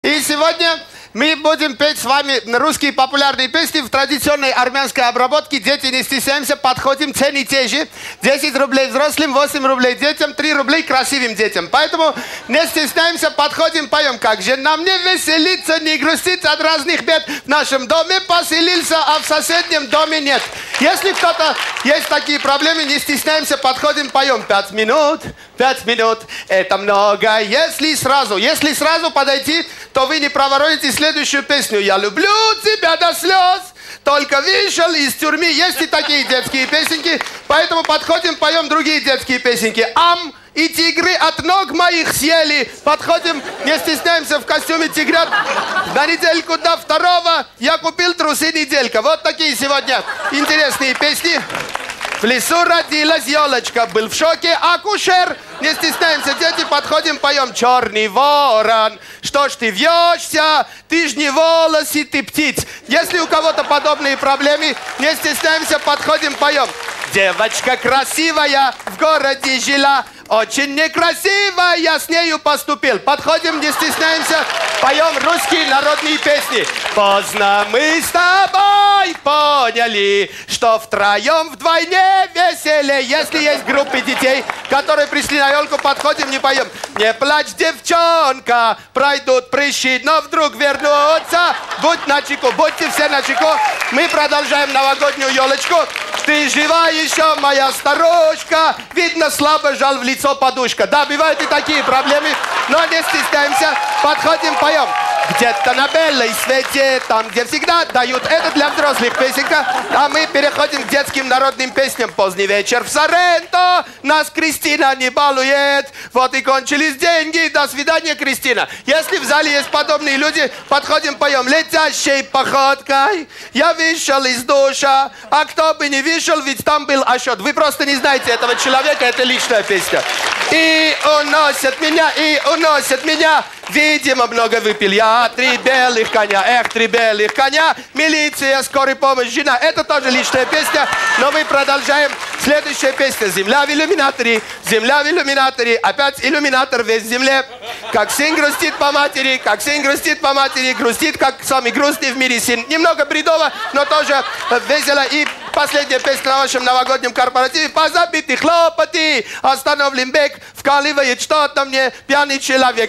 И сегодня мы будем петь с вами русские популярные песни в традиционной армянской обработке. Дети, не стесняемся, подходим, цены те же. 10 рублей взрослым, 8 рублей детям, 3 рублей красивым детям. Поэтому не стесняемся, подходим, поем. Как же нам не веселиться, не грустить от разных бед. В нашем доме поселился, а в соседнем доме нет. Если кто-то есть такие проблемы, не стесняемся, подходим, поем. 5 минут, это много. Если сразу подойти, то вы не проворотите следующую песню. Я люблю тебя до слез, только вышел из тюрьмы. Есть и такие детские песенки, поэтому подходим, поем другие детские песенки. Ам и тигры от ног моих съели. Подходим, не стесняемся, в костюме тигрят. На недельку до второго я купил трусы неделька. Вот такие сегодня интересные песни. В лесу родилась елочка, был в шоке акушер. Не стесняемся, дети, подходим, поем. Черный ворон, что ж ты вьешься? Ты ж не волосы, ты птиц. Если у кого-то подобные проблемы, не стесняемся, подходим, поем. Девочка красивая в городе жила, очень некрасиво я с нею поступил. Подходим, не стесняемся, поем русские народные песни. Поздно мы с тобой поняли, что втроем вдвойне веселее. Если есть группы детей, которые пришли на елку, подходим, не поем. Не плачь, девчонка, пройдут прыщи, но вдруг вернутся. Будь начеку, будьте все начеку. Мы продолжаем новогоднюю елочку. Ты жива еще, моя старушка? Видно, слабо жал в лицо подушка. Да, бывают и такие проблемы, но не стесняемся. Подходим, поем. Где-то на белой свете, там, где всегда дают. Это для взрослых песенка. А мы переходим к детским народным песням. Поздний вечер в Соренто, нас Кристина не балует. Вот и кончились деньги. До свидания, Кристина. Если в зале есть подобные люди, подходим, поем. Летящей походкой я вышел из душа, а кто бы не вышел, ведь там был Ашот. Вы просто не знаете этого человека, это личная песня. И уносят меня, видимо, много выпил я. 3 белых коня, 3 белых коня, милиция, скорая помощь, жена. Это тоже личная песня, но мы продолжаем. Следующая песня. Земля в иллюминаторе, опять иллюминатор весь в земле. Как сын грустит по матери, грустит, как самый грустный в мире сын. Немного бредово, но тоже весело. И последняя песня на вашем новогоднем корпоративе. Позабиты хлопоты, остановлен бег, вкаливает что-то мне пьяный человек.